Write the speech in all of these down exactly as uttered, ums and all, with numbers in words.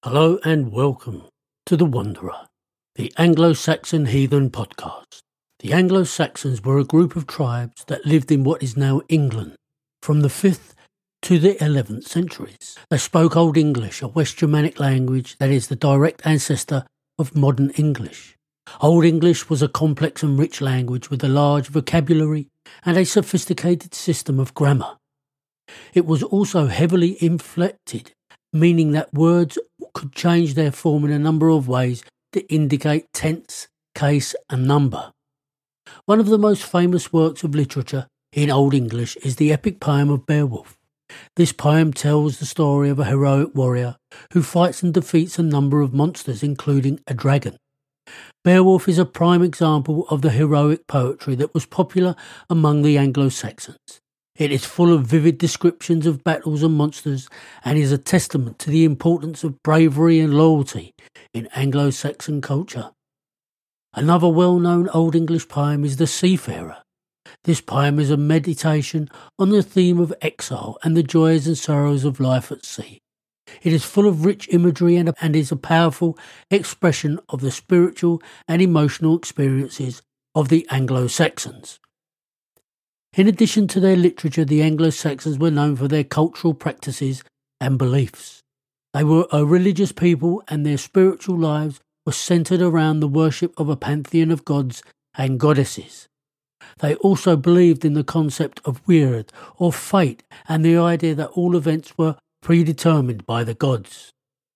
Hello and welcome to The Wanderer, the Anglo-Saxon Heathen podcast. The Anglo-Saxons were a group of tribes that lived in what is now England from the fifth to the eleventh centuries. They spoke Old English, a West Germanic language that is the direct ancestor of modern English. Old English was a complex and rich language with a large vocabulary and a sophisticated system of grammar. It was also heavily inflected, meaning that words could change their form in a number of ways to indicate tense, case and number. One of the most famous works of literature in Old English is the epic poem of Beowulf. This poem tells the story of a heroic warrior who fights and defeats a number of monsters, including a dragon. Beowulf is a prime example of the heroic poetry that was popular among the Anglo-Saxons. It is full of vivid descriptions of battles and monsters and is a testament to the importance of bravery and loyalty in Anglo-Saxon culture. Another well-known Old English poem is The Seafarer. This poem is a meditation on the theme of exile and the joys and sorrows of life at sea. It is full of rich imagery and, and is a powerful expression of the spiritual and emotional experiences of the Anglo-Saxons. In addition to their literature, the Anglo-Saxons were known for their cultural practices and beliefs. They were a religious people and their spiritual lives were centred around the worship of a pantheon of gods and goddesses. They also believed in the concept of weird or fate and the idea that all events were predetermined by the gods.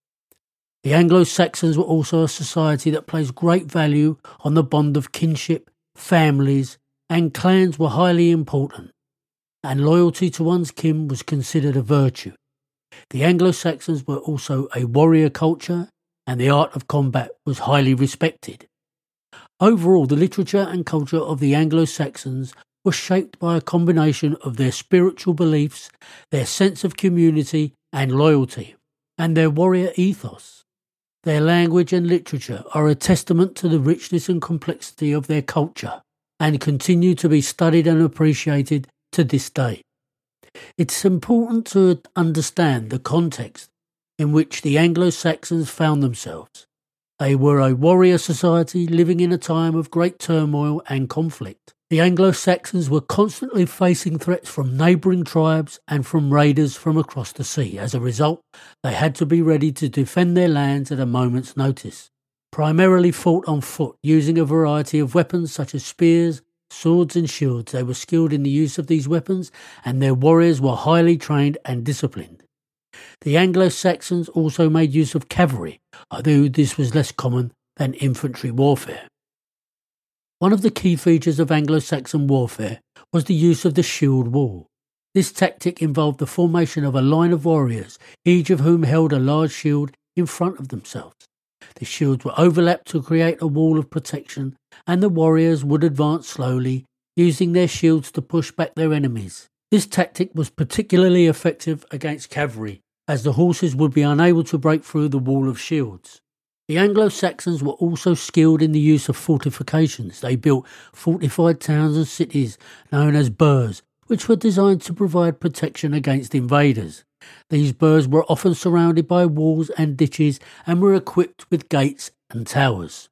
The Anglo-Saxons were also a society that placed great value on the bond of kinship, families, and clans were highly important, and loyalty to one's kin was considered a virtue. The Anglo-Saxons were also a warrior culture, and the art of combat was highly respected. Overall, the literature and culture of the Anglo-Saxons was shaped by a combination of their spiritual beliefs, their sense of community and loyalty, and their warrior ethos. Their language and literature are a testament to the richness and complexity of their culture, and continue to be studied and appreciated to this day. It's important to understand the context in which the Anglo-Saxons found themselves. They were a warrior society living in a time of great turmoil and conflict. The Anglo-Saxons were constantly facing threats from neighbouring tribes and from raiders from across the sea. As a result, they had to be ready to defend their lands at a moment's notice. Primarily fought on foot, using a variety of weapons such as spears, swords and shields. They were skilled in the use of these weapons, and their warriors were highly trained and disciplined. The Anglo-Saxons also made use of cavalry, although this was less common than infantry warfare. One of the key features of Anglo-Saxon warfare was the use of the shield wall. This tactic involved the formation of a line of warriors, each of whom held a large shield in front of themselves. The shields were overlapped to create a wall of protection, and the warriors would advance slowly, using their shields to push back their enemies. This tactic was particularly effective against cavalry, as the horses would be unable to break through the wall of shields. The Anglo-Saxons were also skilled in the use of fortifications. They built fortified towns and cities known as burhs, which were designed to provide protection against invaders. These burhs were often surrounded by walls and ditches and were equipped with gates and towers.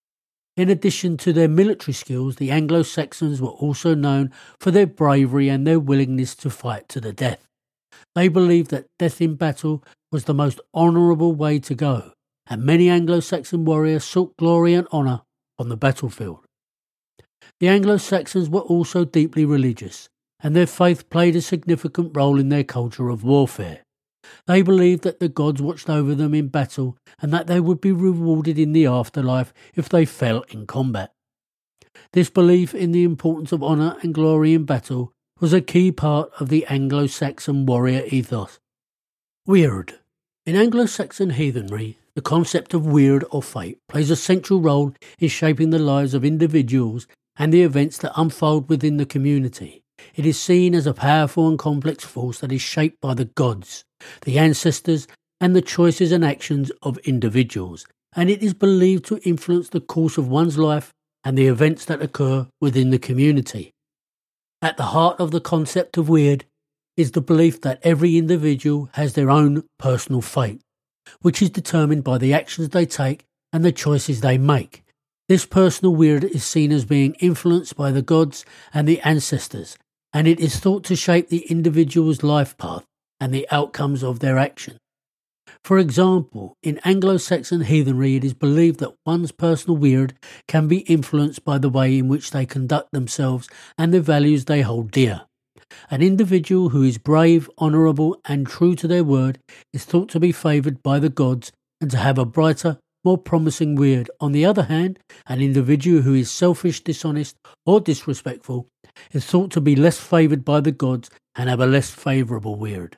In addition to their military skills, the Anglo-Saxons were also known for their bravery and their willingness to fight to the death. They believed that death in battle was the most honourable way to go, and many Anglo-Saxon warriors sought glory and honour on the battlefield. The Anglo-Saxons were also deeply religious, and their faith played a significant role in their culture of warfare. They believed that the gods watched over them in battle and that they would be rewarded in the afterlife if they fell in combat. This belief in the importance of honour and glory in battle was a key part of the Anglo-Saxon warrior ethos. Weird. In Anglo-Saxon heathenry, the concept of weird or fate plays a central role in shaping the lives of individuals and the events that unfold within the community. It is seen as a powerful and complex force that is shaped by the gods, the ancestors, and the choices and actions of individuals, and it is believed to influence the course of one's life and the events that occur within the community. At the heart of the concept of weird is the belief that every individual has their own personal fate. which is determined by the actions they take and the choices they make. This personal weird is seen as being influenced by the gods and the ancestors, and it is thought to shape the individual's life path and the outcomes of their action. For example, in Anglo-Saxon heathenry, it is believed that one's personal weird can be influenced by the way in which they conduct themselves and the values they hold dear. An individual who is brave, honourable and true to their word is thought to be favoured by the gods and to have a brighter, more promising weird. On the other hand, an individual who is selfish, dishonest or disrespectful is thought to be less favoured by the gods and have a less favourable weird.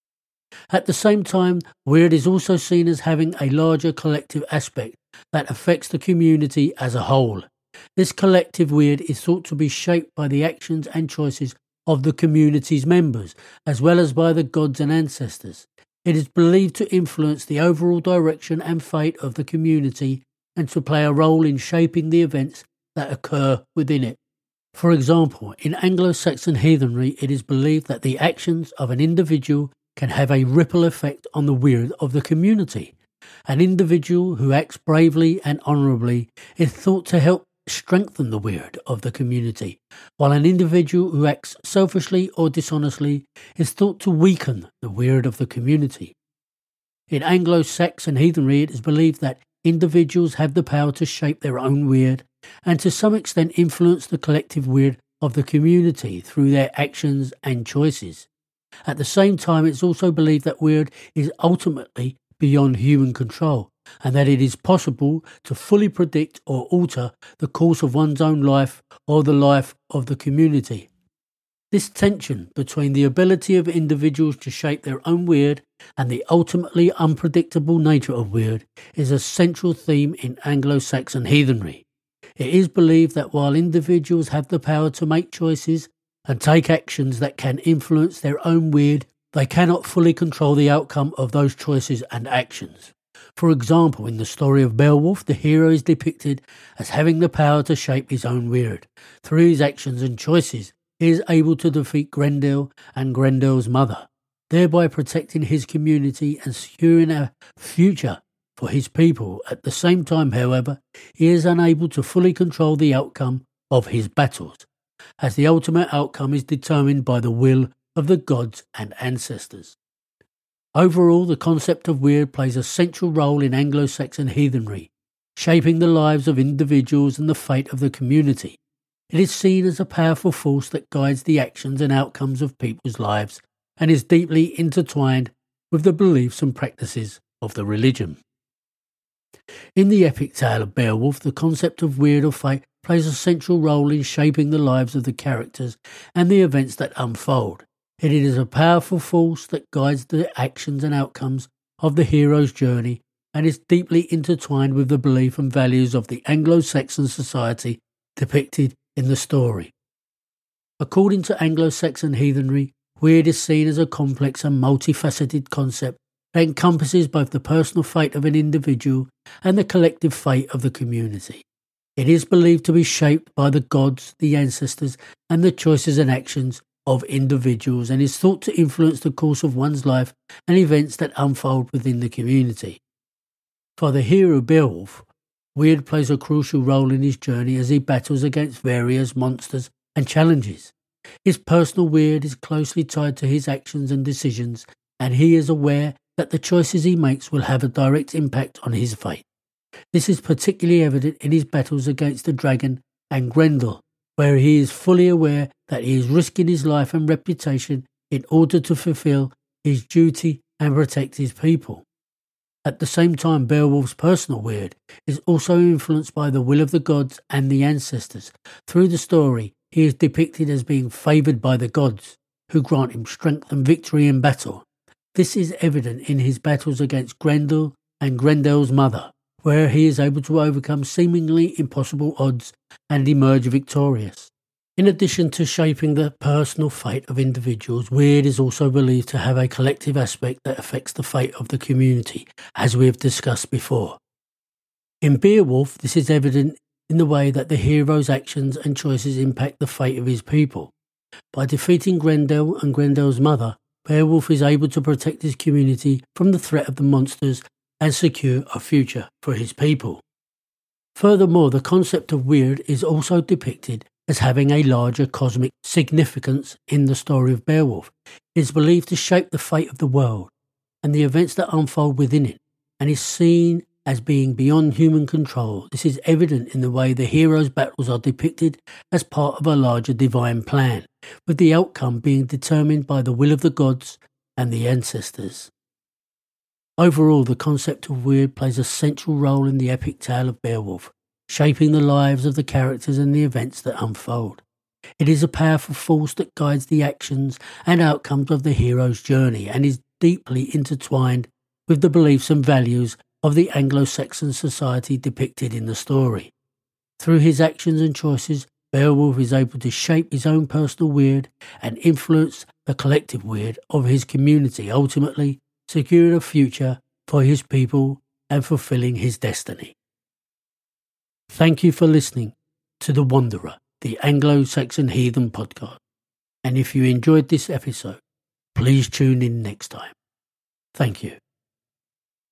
At the same time, weird is also seen as having a larger collective aspect that affects the community as a whole. This collective weird is thought to be shaped by the actions and choices of the community's members, as well as by the gods and ancestors. It is believed to influence the overall direction and fate of the community and to play a role in shaping the events that occur within it. For example, in Anglo-Saxon heathenry, it is believed that the actions of an individual can have a ripple effect on the weird of the community. An individual who acts bravely and honourably is thought to help strengthen the weird of the community, while an individual who acts selfishly or dishonestly is thought to weaken the weird of the community. In Anglo-Saxon heathenry, it is believed that individuals have the power to shape their own weird and to some extent influence the collective weird of the community through their actions and choices. At the same time, it's also believed that weird is ultimately beyond human control, and that it is possible to fully predict or alter the course of one's own life or the life of the community. This tension between the ability of individuals to shape their own weird and the ultimately unpredictable nature of weird is a central theme in Anglo-Saxon heathenry. It is believed that while individuals have the power to make choices and take actions that can influence their own weird, they cannot fully control the outcome of those choices and actions. For example, in the story of Beowulf, the hero is depicted as having the power to shape his own weird. Through his actions and choices, he is able to defeat Grendel and Grendel's mother, thereby protecting his community and securing a future for his people. At the same time, however, he is unable to fully control the outcome of his battles, as the ultimate outcome is determined by the will of the gods and ancestors. Overall, the concept of weird plays a central role in Anglo-Saxon heathenry, shaping the lives of individuals and the fate of the community. It is seen as a powerful force that guides the actions and outcomes of people's lives and is deeply intertwined with the beliefs and practices of the religion. In the epic tale of Beowulf, the concept of weird or fate plays a central role in shaping the lives of the characters and the events that unfold. It is a powerful force that guides the actions and outcomes of the hero's journey and is deeply intertwined with the belief and values of the Anglo-Saxon society depicted in the story. According to Anglo-Saxon heathenry, weird is seen as a complex and multifaceted concept that encompasses both the personal fate of an individual and the collective fate of the community. It is believed to be shaped by the gods, the ancestors, and the choices and actions of individuals, and is thought to influence the course of one's life and events that unfold within the community. For the hero Beowulf, weird plays a crucial role in his journey as he battles against various monsters and challenges. His personal weird is closely tied to his actions and decisions, and he is aware that the choices he makes will have a direct impact on his fate. This is particularly evident in his battles against the dragon and Grendel, where he is fully aware that he is risking his life and reputation in order to fulfill his duty and protect his people. At the same time, Beowulf's personal weird is also influenced by the will of the gods and the ancestors. Through the story, he is depicted as being favoured by the gods, who grant him strength and victory in battle. This is evident in his battles against Grendel and Grendel's mother, where he is able to overcome seemingly impossible odds and emerge victorious. In addition to shaping the personal fate of individuals, weird is also believed to have a collective aspect that affects the fate of the community, as we have discussed before. In Beowulf, this is evident in the way that the hero's actions and choices impact the fate of his people. By defeating Grendel and Grendel's mother, Beowulf is able to protect his community from the threat of the monsters and secure a future for his people. Furthermore, the concept of weird is also depicted as having a larger cosmic significance in the story of Beowulf. It is believed to shape the fate of the world and the events that unfold within it, and is seen as being beyond human control. This is evident in the way the heroes' battles are depicted as part of a larger divine plan, with the outcome being determined by the will of the gods and the ancestors. Overall, the concept of weird plays a central role in the epic tale of Beowulf, shaping the lives of the characters and the events that unfold. It is a powerful force that guides the actions and outcomes of the hero's journey, and is deeply intertwined with the beliefs and values of the Anglo-Saxon society depicted in the story. Through his actions and choices, Beowulf is able to shape his own personal weird and influence the collective weird of his community, ultimately securing a future for his people and fulfilling his destiny. Thank you for listening to The Wanderer, the Anglo-Saxon Heathen podcast. And if you enjoyed this episode, please tune in next time. Thank you.